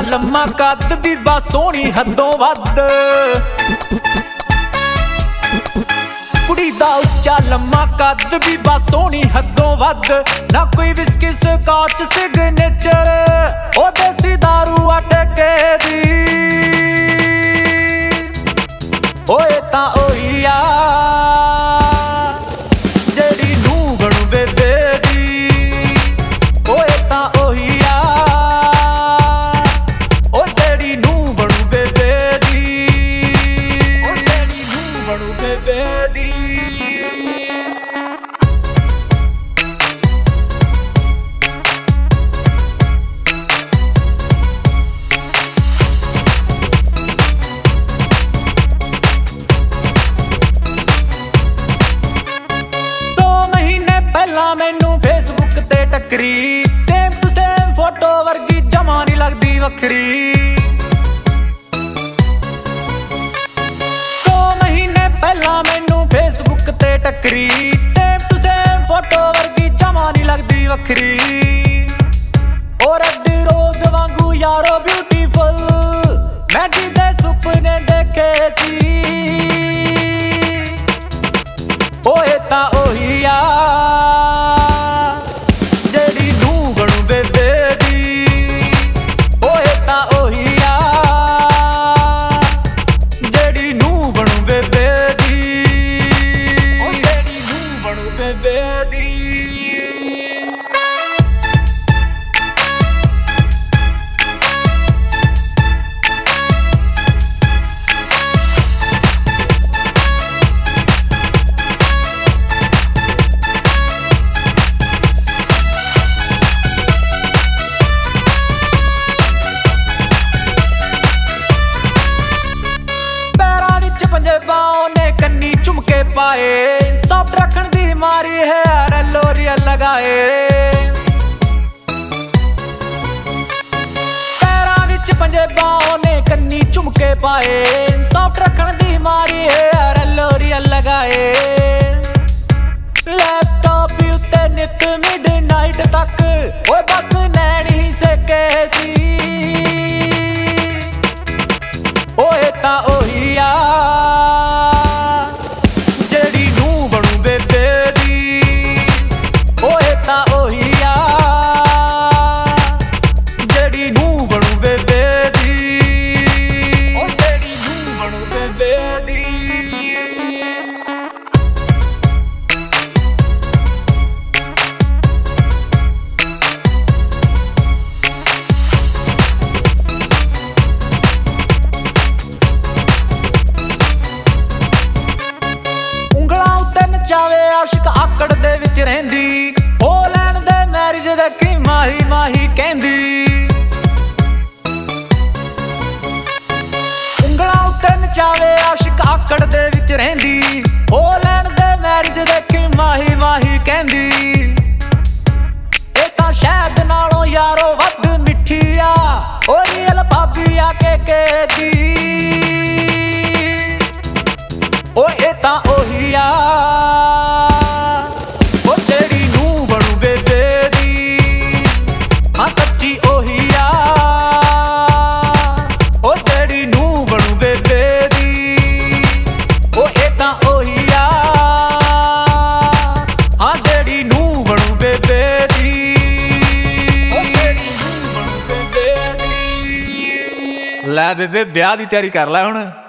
ਲੰਮਾ ਕੱਦ ਬੀਬਾ ਸੋਹਣੀ ਹੱਦੋਂ ਵੱਧ। ਕੁੜੀ ਦਾ ਉੱਚਾ ਲੰਮਾ ਕੱਦ ਬੀਬਾ ਸੋਹਣੀ ਹੱਦੋਂ ਵੱਧ। ਨਾ ਕੋਈ ਵਿਸਕੀ ਸਕਾਚ ਸਿਗਨੇਚਰ ਉਹ ਦੇਸੀ ਦਾਰੂ ਅਟਕੇ ਦੀ। ਓਏ ਤਾਂ ਉਹੀ ਆ ਜਿਹੜੀ ਨੂੰ ਬਣੂ ਬੇਬੇ ਦੀ। ਓਏ ਤਾਂ ਉਹੀ ਆ ਉਹ ਜਿਹੜੀ ਨੂੰ ਬਣੂ ਬੇਬੇ ਦੀ। ਉਹ ਜਿਹੜੀ ਨੂੰ ਬਣੂ ਬੇਬੇ ਦੀ। ਮੈਨੂੰ ਫੇਸਬੁੱਕ ਤੇ ਟੱਕਰੀ ਸੇਮ ਟੂ ਸੇਮ ਫੋਟੋ ਵਰਗੀ ਜਮਾ ਨੀ ਲੱਗਦੀ ਵੱਖਰੀ। 2 ਮਹੀਨੇ ਪਹਿਲਾਂ ਮੈਨੂੰ ਫੇਸਬੁੱਕ ਤੇ ਟੱਕਰੀ ਸੇਮ ਟੂ ਸੇਮ ਫੋਟੋ ਵਰਗੀ ਜਮਾ ਨੀ ਲੱਗਦੀ ਵੱਖਰੀ। ਉਹ ਰੈੱਡ ਰੋਜ਼ ਵਾਂਗੂ ਯਾਰੋ ਬਿਊਟੀਫੁਲ ਮੈਂ ਜਿਹਦੇ ਸੁਪਨੇ ਦੇਖੇ ਸੀ। ਓਏ ਤਾਂ ਉਹੀ ਆ ਉਹਨੇ ਕੰਨੀ ਝੁਮਕੇ ਪਾਏ ਸੌਫਟ ਰੱਖਣ ਦੀ ਮਾਰੀ ਹੈ ਰੈਲੋਰੀਅਲ ਲਗਾਏ। ਪੈਰਾਂ ਵਿੱਚ ਪੰਜੇਬਾਂ ਉਹਨੇ ਕੰਨੀ ਝੁਮਕੇ ਪਾਏ ਸੌਫਟ ਰੱਖਣ ਦੀ ਮਾਰੀ ਹੈ ਰੈਲੋਰੀਅਲ ਲਗਾਏ। ਲੈਪਟਾਪ ਉੱਤੇ ਨਿੱਤ ਮਿਡਨਾਈਟ ਤੱਕ ਓਏ ਬਸ ਨੈਣ ਹੀ ਸਕੇ ਸੀ। ਓਏ ਤਾਂ ਉਹੀ ਆ ਚਾਵੇ ਆਸ਼ਿਕ ਆਕੜ ਦੇ ਵਿੱਚ ਰਹਿੰਦੀ ਹੋ ਲੈਣ ਦੇ ਮੈਰਿਜ ਦੇ ਕੀ ਮਾਹੀ ਮਾਹੀ ਕਹਿੰਦੀ। ਉਂਗਲਾਂ ਉੱਤੇ ਨਚਾਵੇ ਆਸ਼ਿਕ ਆਕੜ ਦੇ ਵਿੱਚ ਰਹਿੰਦੀ ਹੋ ਲੈਣ ਦੇ ਮੈਰਿਜ ਦੇ ਕੀ ਮਾਹੀ ਮਾਹੀ ਕਹਿੰਦੀ। ਇਹ ਤਾਂ ਸ਼ਹਿਦ ਨਾਲੋਂ ਯਾਰੋ ਵੱਧ ਮਿੱਠੀ ਆ ਓ ਰੀਅਲ ਭਾਬੀ ਆ ਕੇ ਦੀ। ਓ ਇਹ ਤਾਂ ਉਹੀ ਆ ਲੈ ਬੇਬੇ ਵਿਆਹ ਦੀ ਤਿਆਰੀ ਕਰ ਲੈ ਹੁਣ।